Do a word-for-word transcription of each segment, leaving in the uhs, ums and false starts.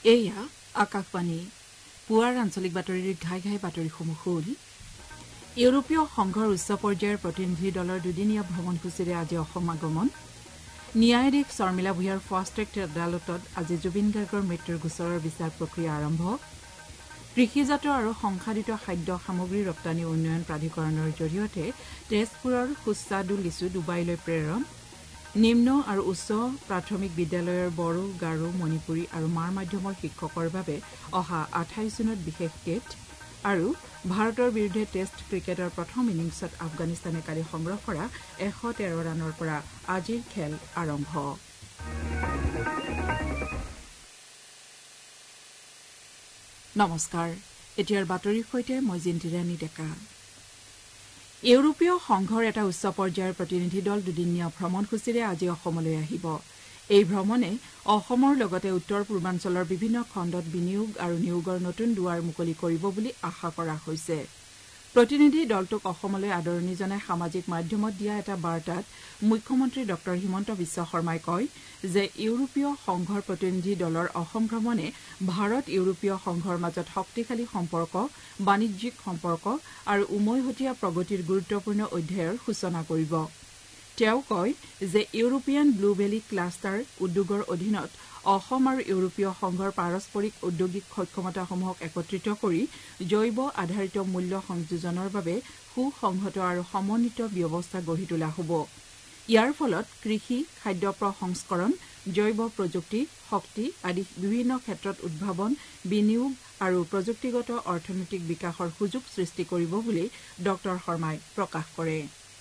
এয়া আকাশবাণী পুৱাৰ আঞ্চলিক বাতৰিৰ ঘাই ঘাই বাতৰিসমূহ হ'ল ইউৰোপীয় সংঘৰ উচ্চ পৰ্যায়ৰ প্ৰতিনিধি দলৰ দুদিনীয়া ভ্ৰমণসূচীৰে আজি অসম আগমন ন্যায়াধীশ শৰ্মিলা ভূঞাৰ ফাষ্ট ট্ৰেক আদালতত আজি জুবিন গাৰ্গৰ মৃত্যুৰ গোচৰৰ বিচাৰ প্ৰক্ৰিয়া আৰম্ভ কৃষিজাত আৰু সংসাধিত খাদ্য সামগ্ৰী ৰপ্তানি উন্নয়ন প্ৰাধিকৰণৰ জৰিয়তে তেজপুৰৰ সুস্বাদু লিচু ডুবাইলৈ প্ৰেৰণ নিম্ন আৰু উচ্চ প্ৰাথমিক বিদ্যালয়ৰ বড়ো গাৰো মণিপুৰী আৰু মাৰ মাধ্যমৰ শিক্ষকৰ বাবে অহা আঠাইছ জুনত বিশেষ টেট আৰু ভাৰতৰ বিৰুদ্ধে টেষ্ট ক্ৰিকেটৰ প্ৰথম ইনিংছত আফগানিস্তানে কালি সংগ্ৰহ কৰা এশ তেৰ ৰানৰ পৰা আজিৰ খেল আৰম্ভ নমস্কাৰ এতিয়াৰ বাতৰিৰ সৈতে মই জিন্তিৰাণী ডেকা ইউৰোপীয় সংঘৰ এটা উচ্চ পৰ্যায়ৰ প্ৰতিনিধি দল দুদিনীয়া ভ্ৰমণসূচীৰে আজি অসমলৈ আহিব এই ভ্ৰমণে অসমৰ লগতে উত্তৰ পূৰ্বাঞ্চলৰ বিভিন্ন খণ্ডত বিনিয়োগ আৰু নিয়োগৰ নতুন দুৱাৰ মুকলি কৰিব বুলি আশা কৰা হৈছে প্ৰতিনিধি দলটোক অসমলৈ আদৰণি জনাই সামাজিক মাধ্যমত দিয়া এটা বাৰ্তাত মুখ্যমন্ত্ৰী ডক্টৰ হিমন্ত বিশ্ব শৰ্মাই কয় যে ইউৰোপীয় সংঘৰ প্ৰতিনিধি দলৰ অসম ভ্ৰমণে ভাৰত ইউৰোপীয় সংঘৰ মাজত শক্তিশালী সম্পৰ্ক বাণিজ্যিক সম্পৰ্ক আৰু উমৈহতীয়া প্ৰগতিৰ গুৰুত্বপূৰ্ণ অধ্যায়ৰ সূচনা কৰিব তেওঁ কয় যে ইউৰোপিয়ান ব্লু ভেলী ক্লাষ্টাৰ উদ্যোগৰ অধীনত অসম আৰু ইউৰোপীয় সংঘৰ পাৰস্পৰিক ঔদ্যোগিক সক্ষমতাসমূহক একত্ৰিত কৰি জৈৱ আধাৰিত মূল্য সংযোজনৰ বাবে সুসংহত আৰু সমন্বিত ব্যৱস্থা গঢ়ি তোলা হ'ব ইয়াৰ ফলত কৃষি খাদ্য প্ৰসংস্কৰণ জৈৱ প্ৰযুক্তি শক্তি আদি বিভিন্ন ক্ষেত্ৰত উদ্ভাৱন বিনিয়োগ আৰু প্ৰযুক্তিগত অৰ্থনৈতিক বিকাশৰ সুযোগ সৃষ্টি কৰিব বুলি ডক্টৰ শৰ্মাই প্ৰকাশ কৰে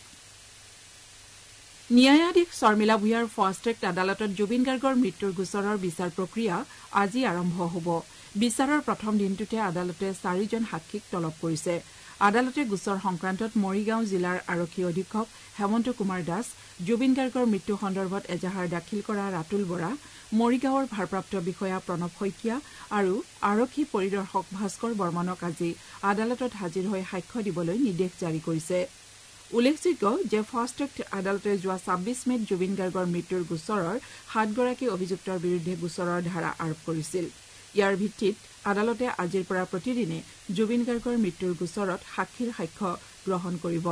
ন্যায়াধীশ শৰ্মিলা ভূঞাৰ ফাষ্ট ট্ৰেক আদালতত জুবিন গাৰ্গৰ মৃত্যুৰ গোচৰৰ বিচাৰ প্ৰক্ৰিয়া আজি আৰম্ভ হ'ব বিচাৰৰ প্ৰথম দিনটোতে আদালতে চাৰিজন সাক্ষীক তলব কৰিছে আদালতে গোচৰ সংক্ৰান্তত মৰিগাঁও জিলাৰ আৰক্ষী অধীক্ষক হেমন্ত কুমাৰ দাস জুবিন গাৰ্গৰ মৃত্যু সন্দৰ্ভত এজাহাৰ দাখিল কৰা ৰাতুল বৰা মৰিগাঁৱৰ ভাৰপ্ৰাপ্ত বিষয়া প্ৰণৱ শইকীয়া আৰু আৰক্ষী পৰিদৰ্শক ভাস্কৰ বৰ্মনক আজি আদালতত হাজিৰ হৈ সাক্ষ্য দিবলৈ নিৰ্দেশ জাৰি কৰিছে উল্লেখযোগ্য যে ফাষ্ট ট্ৰেক আদালতে যোৱা ছাব্বিছ মেত জুবিন গাৰ্গৰ মৃত্যুৰ গোচৰৰ সাতগৰাকী অভিযুক্তৰ বিৰুদ্ধে গোচৰৰ ধাৰা আৰোপ কৰিছিল ইয়াৰ ভিত্তিত আদালতে আজিৰ পৰা প্ৰতিদিনে জুবিন গাৰ্গৰ মৃত্যুৰ গোচৰত সাক্ষীৰ সাক্ষ্য গ্ৰহণ কৰিব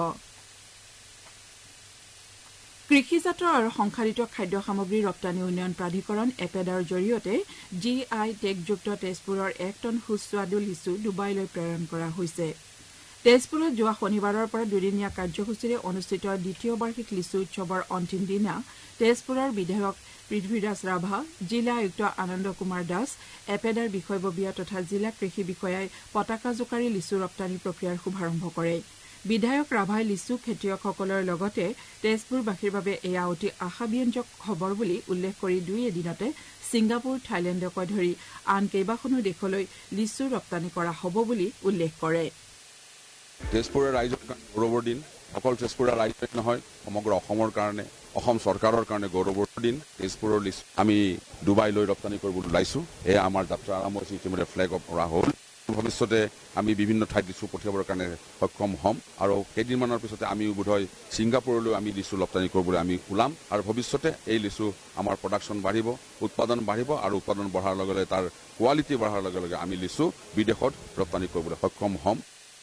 কৃষিজাত আৰু সংসাধিত খাদ্য সামগ্ৰী ৰপ্তানি উন্নয়ন প্ৰাধিকৰণ এপেডাৰ জৰিয়তে জি আই টেগযুক্ত তেজপুৰৰ এক টন সুস্বাদু লিচু ডুবাইলৈ প্ৰেৰণ কৰা হৈছে তেজপুৰত যোৱা শনিবাৰৰ পৰা দুদিনীয়া কাৰ্যসূচীৰে অনুষ্ঠিত দ্বিতীয় বাৰ্ষিক লিচু উৎসৱৰ অন্তিম দিনা তেজপুৰৰ বিধায়ক পৃথ্বীৰাজ ৰাভা জিলা আয়ুক্ত আনন্দ কুমাৰ দাস এপেডাৰ বিষয়ববীয়া তথা জিলা কৃষি বিষয়াই পতাকা জোকাৰি লিচু ৰপ্তানি প্ৰক্ৰিয়াৰ শুভাৰম্ভ কৰে বিধায়ক ৰাভাই লিচু খেতিয়কসকলৰ লগতে তেজপুৰবাসীৰ বাবে এয়া অতি আশাব্যঞ্জক খবৰ বুলি উল্লেখ কৰি দুই এদিনতে ছিংগাপুৰ থাইলেণ্ডকে ধৰি আন কেইবাখনো দেশলৈ লিচু ৰপ্তানি কৰা হ'ব বুলি উল্লেখ কৰে তেজপুৰৰ ৰাইজৰ কাৰণে গৌৰৱৰ দিন অকল তেজপুৰৰ ৰাইজৰ নহয় সমগ্ৰ অসমৰ কাৰণে অসম চৰকাৰৰ কাৰণে গৌৰৱৰ দিন তেজপুৰৰ লিচু আমি ডুবাইলৈ ৰপ্তানি কৰিবলৈ ওলাইছোঁ এয়া আমাৰ যাত্ৰা আৰম্ভ হৈছে ইতিমধ্যে ফ্লেগ অফ কৰা হ'ল ভৱিষ্যতে আমি বিভিন্ন ঠাইত লিচু পঠিয়াবৰ কাৰণে সক্ষম হ'ম আৰু কেইদিনমানৰ পিছতে আমি বোধহয় ছিংগাপুৰলৈ আমি লিচু ৰপ্তানি কৰিবলৈ আমি ওলাম আৰু ভৱিষ্যতে এই লিচু আমাৰ প্ৰডাকশ্যন বাঢ়িব উৎপাদন বাঢ়িব আৰু উৎপাদন বঢ়াৰ লগে লগে তাৰ কোৱালিটি বঢ়াৰ লগে লগে আমি লিচু বিদেশত ৰপ্তানি কৰিবলৈ সক্ষম হ'ম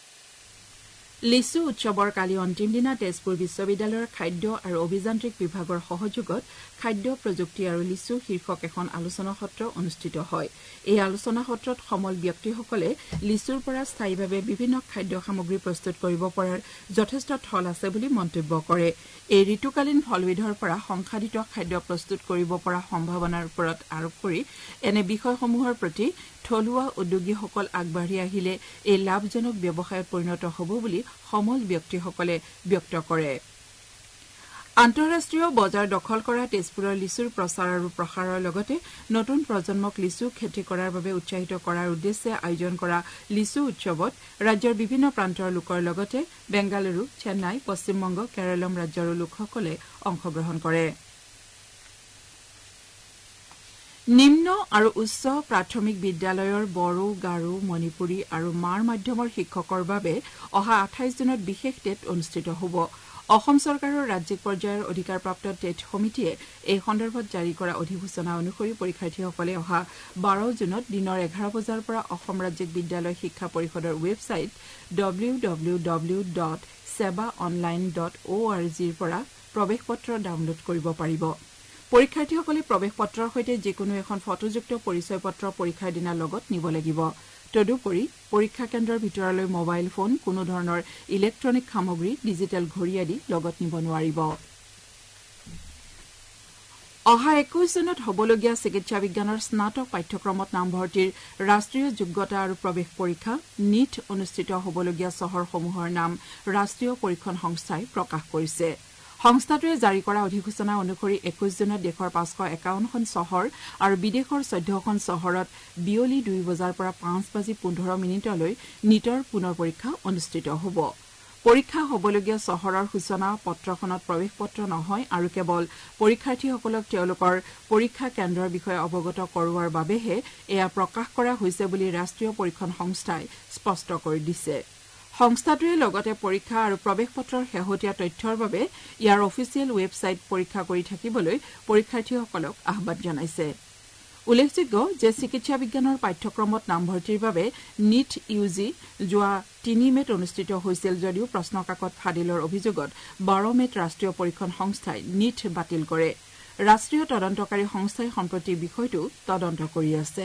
লিচু উৎসৱৰ কালি অন্তিম দিনা তেজপুৰ বিশ্ববিদ্যালয়ৰ খাদ্য আৰু অভিযান্ত্ৰিক বিভাগৰ সহযোগত খাদ্য প্ৰযুক্তি আৰু লিচু শীৰ্ষক এখন আলোচনা সত্ৰ অনুষ্ঠিত হয় এই আলোচনা সত্ৰত সমল ব্যক্তিসকলে লিচুৰ পৰা স্থায়ীভাৱে বিভিন্ন খাদ্য সামগ্ৰী প্ৰস্তুত কৰিব পৰাৰ যথেষ্ট থল আছে বুলি মন্তব্য কৰে এই ঋতুকালীন ফলবিধৰ পৰা সংসাধিত খাদ্য প্ৰস্তুত কৰিব পৰা সম্ভাৱনাৰ ওপৰত আৰোপ কৰি এনে বিষয়সমূহৰ প্ৰতি থলুৱা উদ্যোগীসকল আগবাঢ়ি আহিলে এই লাভজনক ব্যৱসায়ত পৰিণত হ'ব বুলি সমল ব্যক্তিসকলে ব্যক্ত কৰে আন্তঃৰাষ্ট্ৰীয় বজাৰ দখল কৰা তেজপুৰৰ লিচুৰ প্ৰচাৰ আৰু প্ৰসাৰৰ লগতে নতুন প্ৰজন্মক লিচু খেতি কৰাৰ বাবে উৎসাহিত কৰাৰ উদ্দেশ্যে আয়োজন কৰা লিচু উৎসৱত ৰাজ্যৰ বিভিন্ন প্ৰান্তৰ লোকৰ লগতে বেংগালুৰু চেন্নাই পশ্চিমবংগ কেৰালম ৰাজ্যৰ লোকসকলে অংশগ্ৰহণ কৰে নিম্ন আৰু উচ্চ প্ৰাথমিক বিদ্যালয়ৰ বড়ো গাৰো মণিপুৰী আৰু মাৰ মাধ্যমৰ শিক্ষকৰ বাবে অহা আঠাইশ জুনত বিশেষ টেট অনুষ্ঠিত হ'ব অসম চৰকাৰৰ ৰাজ্যিক পৰ্যায়ৰ অধিকাৰপ্ৰাপ্ত টেট সমিতিয়ে এই সন্দৰ্ভত জাৰি কৰা অধিসূচনা অনুসৰি পৰীক্ষাৰ্থীসকলে অহা বাৰ জুনত দিনৰ এঘাৰ বজাৰ পৰা অসম ৰাজ্যিক বিদ্যালয় শিক্ষা পৰিষদৰ website W W W dot Seba online dot O' R জিৰ পৰা প্ৰৱেশ পত্ৰ ডাউনলোড কৰিব পাৰিব পৰীক্ষাৰ্থীসকলে প্ৰৱেশ পত্ৰৰ সৈতে যিকোনো এখন ফটোযুক্ত পৰিচয় পত্ৰ পৰীক্ষাৰ দিনা লগত নিব লাগিব তদুপৰি পৰীক্ষা কেন্দ্ৰৰ ভিতৰলৈ মোবাইল ফোন কোনো ধৰণৰ ইলেক্ট্ৰনিক সামগ্ৰী ডিজিটেল ঘড়ী আদি লগত নিব নোৱাৰিব অহা একৈশ জুনত হ'বলগীয়া চিকিৎসা বিজ্ঞানৰ স্নাতক পাঠ্যক্ৰমত নামভৰ্তিৰ ৰাষ্ট্ৰীয় যোগ্যতা আৰু প্ৰৱেশ পৰীক্ষা নিট অনুষ্ঠিত হ'বলগীয়া চহৰসমূহৰ নাম ৰাষ্ট্ৰীয় পৰীক্ষণ সংস্থাই প্ৰকাশ কৰিছে সংস্থাটোৱে জাৰি কৰা অধিসূচনা অনুসৰি একৈশ জুনত দেশৰ পাঁচশ একাৱন্নখন চহৰ আৰু বিদেশৰ চৈধ্যখন চহৰত বিয়লি দুই বজাৰ পৰা পাঁচ বাজি পোন্ধৰ মিনিটলৈ নিটৰ পুনৰ পৰীক্ষা অনুষ্ঠিত হ'ব পৰীক্ষা হ'বলগীয়া চহৰৰ সূচনা পত্ৰখনত প্ৰৱেশ পত্ৰ নহয় আৰু কেৱল পৰীক্ষাৰ্থীসকলক তেওঁলোকৰ পৰীক্ষা কেন্দ্ৰৰ বিষয়ে অৱগত কৰোৱাৰ বাবেহে এয়া প্ৰকাশ কৰা হৈছে বুলি ৰাষ্ট্ৰীয় পৰীক্ষণ সংস্থাই স্পষ্ট কৰি দিছে সংস্থাটোৱে লগতে পৰীক্ষা আৰু প্ৰৱেশ পত্ৰৰ শেহতীয়া তথ্যৰ বাবে ইয়াৰ অফিচিয়েল ৱেবছাইট পৰীক্ষা কৰি থাকিবলৈ পৰীক্ষাৰ্থীসকলক আহ্বান জনাইছে উল্লেখযোগ্য যে চিকিৎসা বিজ্ঞানৰ পাঠ্যক্ৰমত নামভৰ্তিৰ বাবে নিট ইউ জি যোৱা তিনি মেত অনুষ্ঠিত হৈছিল যদিও প্ৰশ্নকাকত ফাদিলৰ অভিযোগত বাৰ মেত ৰাষ্ট্ৰীয় পৰীক্ষণ সংস্থাই নিট বাতিল কৰে ৰাষ্ট্ৰীয় তদন্তকাৰী সংস্থাই সম্প্ৰতি বিষয়টো তদন্ত কৰি আছে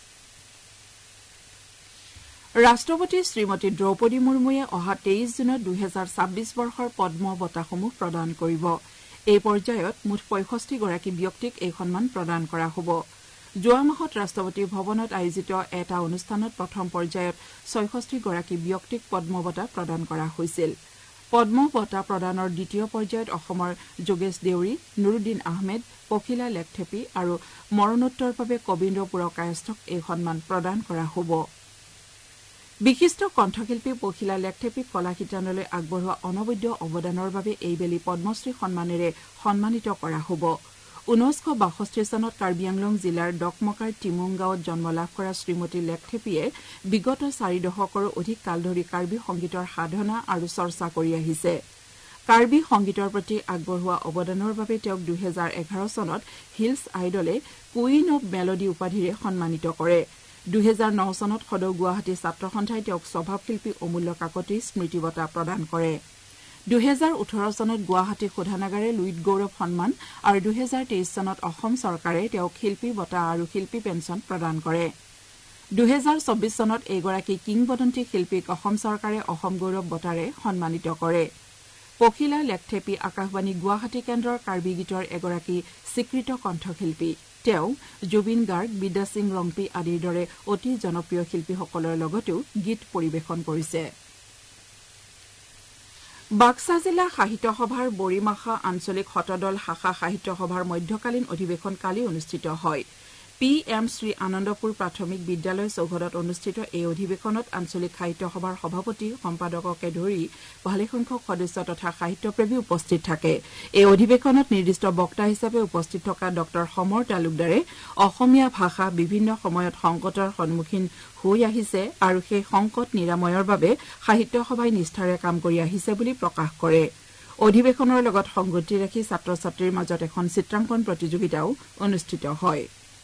ৰাষ্ট্ৰপতি শ্ৰীমতী দ্ৰৌপদী মুৰ্মুৱে অহা তেইশ জুনত দুহেজাৰ ছাব্বিছ বৰ্ষৰ পদ্ম বঁটাসমূহ প্ৰদান কৰিব এই পৰ্যায়ত মুঠ পঁয়ষষ্ঠি গৰাকী ব্যক্তিক এই সন্মান প্ৰদান কৰা হ'ব যোৱা মাহত ৰাষ্ট্ৰপতি ভৱনত আয়োজিত এটা অনুষ্ঠানত প্ৰথম পৰ্যায়ত ছয়ষষ্ঠি গৰাকী ব্যক্তিক পদ্ম বঁটা প্ৰদান কৰা হৈছিল পদ্ম বঁটা প্ৰদানৰ দ্বিতীয় পৰ্যায়ত অসমৰ যোগেশ দেউৰী নুৰুদ্দিন আহমেদ পখিলা লেখথেপী আৰু মৰণোত্তৰভাৱে কবীন্দ্ৰ পুৰকায়স্থক এই সন্মান প্ৰদান কৰা হ'ব বিশিষ্ট কণ্ঠশিল্পী পখিলা লেখথেপীক কলা শিতানলৈ আগবঢ়োৱা অনবদ্য অৱদানৰ বাবে এইবেলি পদ্মশ্ৰী সন্মানেৰে সন্মানিত কৰা হ'ব ঊনৈছশ বাষষ্ঠি চনত কাৰ্বি আংলং জিলাৰ ডকমকাৰ টিমুং গাঁৱত জন্ম লাভ কৰা শ্ৰীমতী লেখথেপীয়ে বিগত চাৰি দশকৰো অধিক কাল ধৰি কাৰ্বি সংগীতৰ সাধনা আৰু চৰ্চা কৰি আহিছে কাৰ্বি সংগীতৰ প্ৰতি আগবঢ়োৱা অৱদানৰ বাবে তেওঁক দুহেজাৰ এঘাৰ চনত হিলছ আইডলে কুইন অব মেলোডি উপাধিৰে সন্মানিত কৰে দুহেজাৰ ন চনত সদৌ গুৱাহাটী ছাত্ৰ সন্থাই তেওঁক স্বভাৱশিল্পী অমূল্য কাকতি স্মৃতি বঁটা প্ৰদান কৰে দুহেজাৰ ওঠৰ চনত গুৱাহাটী শোধানাগাৰে লুইত গৌৰৱ সন্মান আৰু দুহেজাৰ তেইছ চনত অসম চৰকাৰে তেওঁক শিল্পী বঁটা আৰু শিল্পী পেঞ্চন প্ৰদান কৰে দুহেজাৰ চৌবিছ চনত এইগৰাকী কিংবদন্তী শিল্পীক অসম চৰকাৰে অসম গৌৰৱ বঁটাৰে সন্মানিত কৰে পখিলা লেখথেপী আকাশবাণী গুৱাহাটী কেন্দ্ৰৰ কাৰ্বি গীতৰ এগৰাকী স্বীকৃত কণ্ঠশিল্পী তেওঁ জুবিন গাৰ্গ বিদ্যা সিং ৰংপি আদিৰ দৰে অতি জনপ্ৰিয় শিল্পীসকলৰ লগতেও গীত পৰিৱেশন কৰিছে বাক্সা জিলা সাহিত্য সভাৰ বৰিমাখা আঞ্চলিক শতদল শাখা সাহিত্য সভাৰ মধ্যকালীন অধিৱেশন কালি অনুষ্ঠিত হয় পি এম শ্ৰী আনন্দপুৰ প্ৰাথমিক বিদ্যালয় চৌহদত অনুষ্ঠিত এই অধিৱেশনত আঞ্চলিক সাহিত্য সভাৰ সভাপতি সম্পাদককে ধৰি ভালেসংখ্যক সদস্য তথা সাহিত্যপ্ৰেমী উপস্থিত থাকে এই অধিৱেশনত নিৰ্দিষ্ট বক্তা হিচাপে উপস্থিত থকা ডক্টৰ সমৰ তালুকদাৰে অসমীয়া ভাষা বিভিন্ন সময়ত সংকটৰ সন্মুখীন হৈ আহিছে আৰু সেই সংকট নিৰাময়ৰ বাবে সাহিত্য সভাই নিষ্ঠাৰে কাম কৰি আহিছে বুলি প্ৰকাশ কৰে অধিৱেশনৰ লগত সংগতি ৰাখি ছাত্ৰ ছাত্ৰীৰ মাজত এখন চিত্ৰাংকন প্ৰতিযোগিতাও অনুষ্ঠিত হয়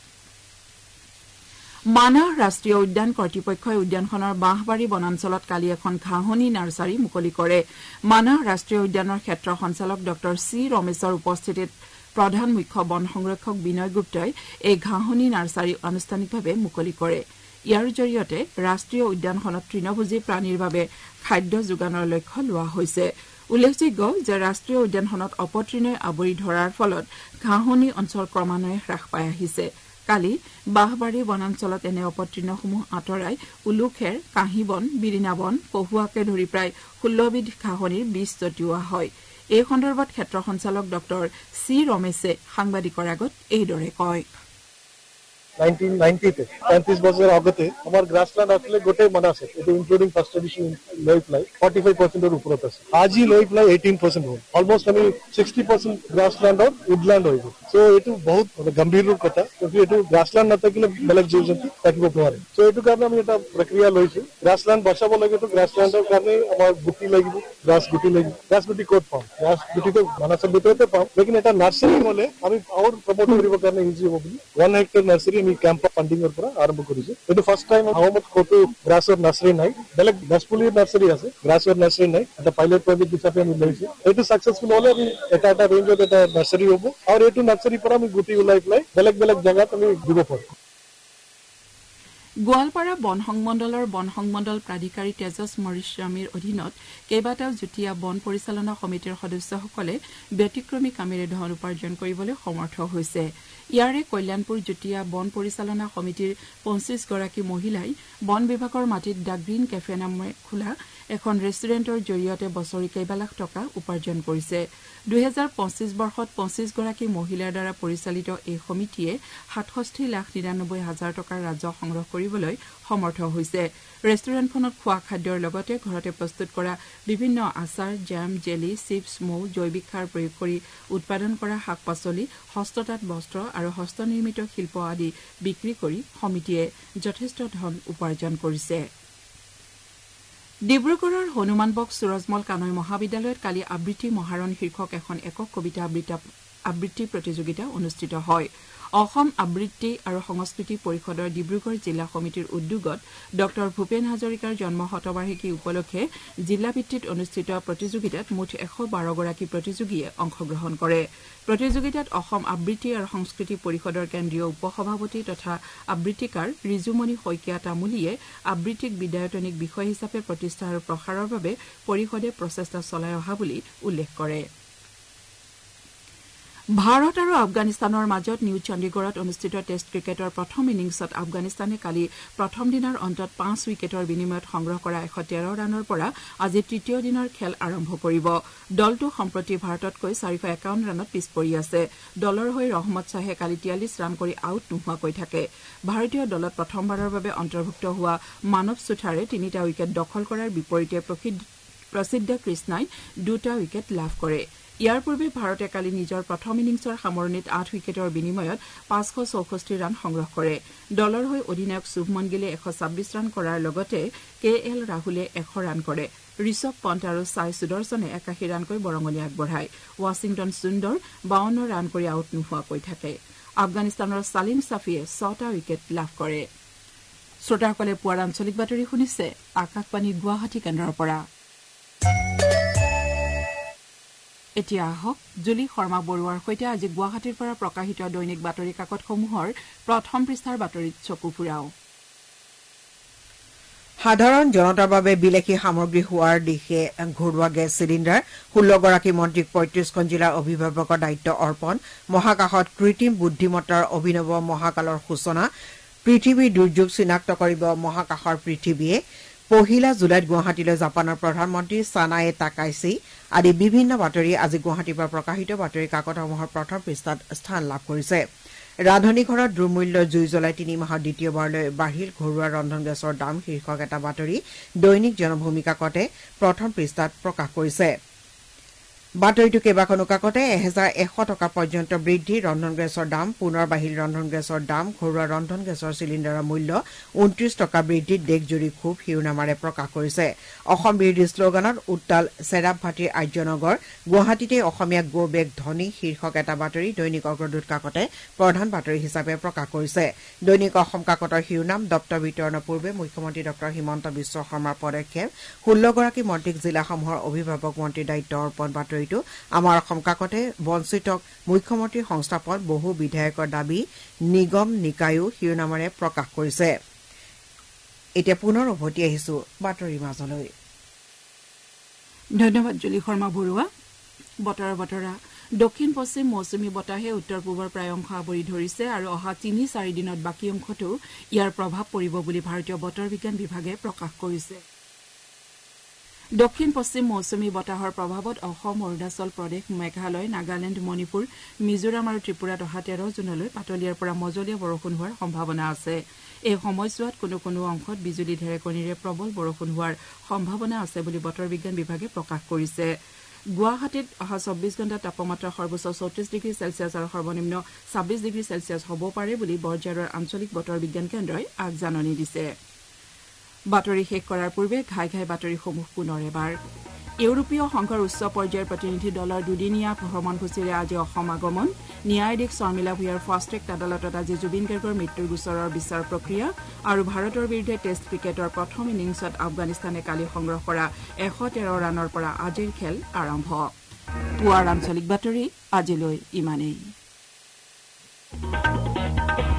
মানাহ ৰাষ্ট্ৰীয় উদ্যান কৰ্তৃপক্ষই উদ্যানখনৰ বাঁহবাৰী বনাঞ্চলত কালি এখন ঘাঁহনি নাৰ্চাৰী মুকলি কৰে মানাহ ৰাষ্ট্ৰীয় উদ্যানৰ ক্ষেত্ৰ সঞ্চালক ডক্টৰ চি ৰমেশৰ উপস্থিতিত প্ৰধান মুখ্য বন সংৰক্ষক বিনয় গুপ্তাই এই ঘাঁহনি নাৰ্চাৰী আনুষ্ঠানিকভাৱে মুকলি কৰে ইয়াৰ জৰিয়তে ৰাষ্ট্ৰীয় উদ্যানখনত তৃণভোজী প্ৰাণীৰ বাবে খাদ্য যোগানৰ লক্ষ্য লোৱা হৈছে উল্লেখযোগ্য যে ৰাষ্ট্ৰীয় উদ্যানখনত অপতৃণই আৱৰি ধৰাৰ ফলত ঘাঁহনি অঞ্চল ক্ৰমান্বয়ে হ্ৰাস পাই আহিছে কালি বাঁহবাৰী বনাঞ্চলত এনে অপতৃণসমূহ আঁতৰাই উলুখেৰ কাঁহীবন বিৰিণাবন পহুৱাকে ধৰি প্ৰায় ষোল্লবিধ ঘাঁহনিৰ বীজ ছটিওৱা হয় এই সন্দৰ্ভত ক্ষেত্ৰ সঞ্চালক ডক্টৰ চি ৰমেশে সাংবাদিকৰ আগত এইদৰে কয় নাইনটিন নাইনটি তে पैंतीस বছর আগতে আমার গ্রাসল্যান্ড আসলে গোটে মনে আছে এটা ইনক্লুডিং ফার্স্ট এডিশন লই প্লাই forty-five percent এর উপরে আছে আজি লই প্লাই eighteen percent হল অলমোস্ট আমি sixty percent গ্রাসল্যান্ড আর উডল্যান্ড হইব সো এটু বহুত গম্ভীর কথা কিন্তু এটু গ্রাসল্যান্ড না থাকিলে বেলেগ জীবজন্তু থাকিব পারে সো এটু কারণে আমি এটা প্রক্রিয়া লইছি গ্রাসল্যান্ড বসাব লাগে তো গ্রাসল্যান্ডের কারণে আমার গুটি লাগিব গ্রাস গুটি লাগিব গ্রাস গুটি কোড পাম গ্রাস গুটি তো মানসের ভিতরে পাম লেকিন এটা নার্সারি হলে আমি আর প্রমোট করিব কারণে ইজি হবে one হেক্টর নার্সারি আমি ক্যাম্প ফান্ডিং এর পর আরম্ভ করেছি এটু ফার্স্ট টাইম আহমদ কত গ্রাসের নার্সারি নাই বেলেগ দশপুলির নার্সারি আছে গ্রাসের নার্সারি নাই এটা পাইলট প্রজেক্ট হিসাবে আমি লইছি এটু সাকসেসফুল হলে আমি এটা একটা রেঞ্জ অফ এটা নার্সারি হবো আর এটু নার্সারি পর আমি গুটি উলাই প্লাই বেলেগ বেলেগ জায়গাত আমি দিব পারবো গোৱালপাৰা বন সংমণ্ডলৰ বন সংমণ্ডল প্ৰাধিকাৰী তেজস মৰিস্বামীৰ অধীনত কেইবাটাও যুটীয়া বন পৰিচালনা সমিতিৰ সদস্যসকলে ব্যতিক্ৰমী কামেৰে ধন উপাৰ্জন কৰিবলৈ সমৰ্থ হৈছে ইয়াৰে কল্যাণপুৰ যুটীয়া বন পৰিচালনা সমিতিৰ পঁচিশ গৰাকী মহিলাই বন বিভাগৰ মাটিত দ্য গ্ৰীণ কেফে নামে খোলা এখন ৰেষ্টুৰেণ্টৰ জৰিয়তে বছৰি কেইবা লাখ টকা উপাৰ্জন কৰিছে দুই হাজাৰ পঁচিছ বৰ্ষত পঁচিছ গৰাকী মহিলাৰ দ্বাৰা পৰিচালিত এই সমিতিয়ে সাতষষ্ঠি লাখ নিৰানব্বৈ হাজাৰ টকাৰ ৰাজহ সংগ্ৰহ কৰিবলৈ সমৰ্থ হৈছে ৰেষ্টুৰেণ্টখনত খোৱা খাদ্যৰ লগতে ঘৰতে প্ৰস্তুত কৰা বিভিন্ন আচাৰ জাম জেলি চিপছ মৌ জৈৱিক সাৰ প্ৰয়োগ কৰি উৎপাদন কৰা শাক পাচলি হস্ততাঁত বস্ত্ৰ আৰু হস্তনিৰ্মিত শিল্প আদি বিক্ৰী কৰি সমিতিয়ে যথেষ্ট ধন উপাৰ্জন কৰিছে ডিব্ৰুগড়ৰ হনুমান বক্স সুৰজমল কানৈ মহাবিদ্যালয়ত কালি আবৃত্তি মহাৰণ শীৰ্ষক এখন একক কবিতা আবৃত্তি প্ৰতিযোগিতা অনুষ্ঠিত হয় অসম আবৃত্তি আৰু সংস্কৃতি পৰিষদৰ ডিব্ৰুগড় জিলা সমিতিৰ উদ্যোগত ডক্টৰ ভূপেন হাজৰিকাৰ জন্ম শতবাৰ্ষিকী উপলক্ষে জিলাভিত্তিত অনুষ্ঠিত প্ৰতিযোগিতাত মুঠ এশ বাৰ গৰাকী প্ৰতিযোগীয়ে অংশগ্ৰহণ কৰে প্ৰতিযোগিতাত অসম আবৃত্তি আৰু সংস্কৃতি পৰিষদৰ কেন্দ্ৰীয় উপসভাপতি তথা আবৃত্তিকাৰ ৰিজুমণি শইকীয়া তামুলীয়ে আবৃত্তিক বিদ্যায়তনিক বিষয় হিচাপে প্ৰতিষ্ঠা আৰু প্ৰসাৰৰ বাবে পৰিষদে প্ৰচেষ্টা চলাই অহা বুলি উল্লেখ কৰে ভাৰত আৰু আফগানিস্তানৰ মাজত নিউ চণ্ডীগড়ত অনুষ্ঠিত টেষ্ট ক্ৰিকেটৰ প্ৰথম ইনিংছত আফগানিস্তানে কালি প্ৰথম দিনাৰ অন্তত পাঁচ উইকেটৰ বিনিময়ত সংগ্ৰহ কৰা এশ তেৰ ৰানৰ পৰা আজি তৃতীয় দিনৰ খেল আৰম্ভ কৰিব দলটো সম্প্ৰতি ভাৰততকৈ চাৰিশ একাৱন্ন ৰানত পিছ পৰি আছে দলৰ হৈ ৰহমত শ্বাহে কালি তিয়াল্লিছ ৰান কৰি আউট নোহোৱাকৈ থাকে ভাৰতীয় দলত প্ৰথমবাৰৰ বাবে অন্তৰ্ভুক্ত হোৱা মানৱ সুথাৰে তিনিটা উইকেট দখল কৰাৰ বিপৰীতে প্ৰসিদ্ধ কৃষ্ণাই দুটা উইকেট লাভ কৰে ইয়াৰ পূৰ্বে ভাৰতে কালি নিজৰ প্ৰথম ইনিংছৰ সামৰণিত আঠ উইকেটৰ বিনিময়ত পাঁচশ চৌষষ্ঠি ৰান সংগ্ৰহ কৰে দলৰ হৈ অধিনায়ক শুভমন গিলে এশ ছাব্বিছ ৰান কৰাৰ লগতে কে এল ৰাহুলে এশ ৰান কৰে ঋষভ পন্ত আৰু সাই সুদৰ্শনে একাশী ৰানকৈ বৰঙণি আগবঢ়ায় ৱাশ্বিংটন সুন্দৰ বাৱন্ন ৰান কৰি আউট নোহোৱাকৈ থাকে আফগানিস্তানৰ ছালিম ছাফিয়ে ছটা উইকেট লাভ কৰে শ্ৰোতাসকলে পুৱাৰ আঞ্চলিক বাতৰি শুনিছে আকাশবাণী গুৱাহাটী কেন্দ্ৰৰ পৰা এতিয়া আহক জুলি শৰ্মা বৰুৱাৰ সৈতে আজি গুৱাহাটীৰ পৰা প্ৰকাশিত দৈনিক বাতৰি কাকতসমূহৰ প্ৰথম পৃষ্ঠাৰ বাতৰিত চকু ফুৰাও সাধাৰণ জনতাৰ বাবে বিলাসী সামগ্ৰী হোৱাৰ দিশে ঘৰুৱা গেছ চিলিণ্ডাৰ ষোল্ল গৰাকী মন্ত্ৰীক পঁয়ত্ৰিশখন জিলাৰ অভিভাৱকৰ দায়িত্ব অৰ্পণ মহাকাশত কৃত্ৰিম বুদ্ধিমত্তাৰ অভিনৱ মহাকালৰ সূচনা পৃথিৱীৰ দুৰ্যোগ চিনাক্ত কৰিব মহাকাশৰ পৃথিৱীয়ে পহিলা জুলাইত গুৱাহাটীলৈ জাপানৰ প্ৰধানমন্ত্ৰী ছানায়ে তাকাইছি আদি বিভিন্ন বাতৰি আজি গুৱাহাটীৰ পৰা প্ৰকাশিত বাতৰি কাকতসমূহৰ প্ৰথম পৃষ্ঠাত স্থান লাভ কৰিছে ৰান্ধনী ঘৰত দুৰ্মূল্যৰ জুই জ্বলাই তিনি মাহৰ দ্বিতীয়বাৰলৈ বাঢ়িল ঘৰুৱা ৰন্ধন গেছৰ দাম শীৰ্ষক এটা বাতৰি দৈনিক জনভূমি কাকতে প্ৰথম পৃষ্ঠাত প্ৰকাশ কৰিছে বাতৰিটো কেইবাখনো কাকতে এহেজাৰ এশ টকা পৰ্যন্ত বৃদ্ধি ৰন্ধন গেছৰ দাম পুনৰ বাঢ়িল ৰন্ধন গেছৰ দাম ঘৰুৱা ৰন্ধন গেছৰ চিলিণ্ডাৰৰ মূল্য ঊনত্ৰিশ টকা বৃদ্ধিত দেশজুৰি ক্ষোভ শিৰোনামাৰে প্ৰকাশ কৰিছে অসম বিৰোধী শ্লোগানত উত্তাল চেৰাব ভাটিৰ আৰ্যনগৰ গুৱাহাটীতে অসমীয়া গো বেগ ধনী শীৰ্ষক এটা বাতৰি দৈনিক অগ্ৰদূত কাকতে প্ৰধান বাতৰি হিচাপে প্ৰকাশ কৰিছে দৈনিক অসম কাকতৰ শিৰোনাম দপ্তৰ বিতৰণৰ পূৰ্বে মুখ্যমন্ত্ৰী ডক্টৰ হিমন্ত বিশ্ব শৰ্মাৰ পদক্ষেপ ষোল্লগৰাকী মন্ত্ৰীক জিলাসমূহৰ অভিভাৱক মন্ত্ৰীৰ দায়িত্ব অৰ্পণ বাতৰি আমাৰ অসম কাকতে বঞ্চিতক মুখ্যমন্ত্ৰীৰ সংস্থাপন বহু বিধায়কৰ দাবী নিগম নিকায়ো শিৰোনামেৰে প্ৰকাশ কৰিছে এতিয়া পুনৰ উভতি আহিছো বাতৰিৰ মাজলৈ ধন্যবাদ জুলি শৰ্মা বৰুৱা বতৰৰ বতৰা দক্ষিণ পশ্চিম মৌচুমী বতাহে উত্তৰ পূবৰ প্ৰায় অংশ আৱৰি ধৰিছে আৰু অহা তিনি চাৰি দিনত বাকী অংশতো ইয়াৰ প্ৰভাৱ পৰিব বুলি ভাৰতীয় বতৰ বিজ্ঞান বিভাগে প্ৰকাশ কৰিছে দক্ষিণ পশ্চিম মৌচুমী বতাহৰ প্ৰভাৱত অসম অৰুণাচল প্ৰদেশ মেঘালয় নাগালেণ্ড মণিপুৰ মিজোৰাম আৰু ত্ৰিপুৰাত অহা তেৰ জুনলৈ পাতলীয়াৰ পৰা মজলীয়া বৰষুণ হোৱাৰ সম্ভাৱনা আছে এই সময়ছোৱাত কোনো কোনো অংশত বিজুলী ঢেৰেকণীৰে প্ৰবল বৰষুণ হোৱাৰ সম্ভাৱনা আছে বুলি বতৰ বিজ্ঞান বিভাগে প্ৰকাশ কৰিছে গুৱাহাটীত অহা চৌব্বিছ ঘণ্টাত তাপমাত্ৰা সৰ্বোচ্চ চৌত্ৰিশ ডিগ্ৰী চেলছিয়াছ আৰু সৰ্বনিম্ন ছাব্বিছ ডিগ্ৰী চেলছিয়াছ হ'ব পাৰে বুলি বৰঝাৰৰ আঞ্চলিক বতৰ বিজ্ঞান কেন্দ্ৰই আগজাননী দিছে বাতৰি শেষ কৰাৰ পূৰ্বে ঘাই ঘাই বাতৰিসমূহ পুনৰ এবাৰ ইউৰোপীয় সংঘৰ উচ্চ পৰ্যায়ৰ প্ৰতিনিধি দলৰ দুদিনীয়া ভ্ৰমণসূচীৰে আজি অসম আগমন ন্যায়াধীশ শৰ্মিলা ভূঞাৰ ফাষ্ট ট্ৰেক আদালতত আজি জুবিন গাৰ্গৰ মৃত্যুৰ গোচৰৰ বিচাৰ প্ৰক্ৰিয়া আৰু ভাৰতৰ বিৰুদ্ধে টেষ্ট ক্ৰিকেটৰ প্ৰথম ইনিংছত আফগানিস্তানে কালি সংগ্ৰহ কৰা এশ তেৰ ৰানৰ পৰা আজিৰ খেল আৰম্ভ পুৱাৰ আঞ্চলিক বাতৰি আজিলৈ ইমানেই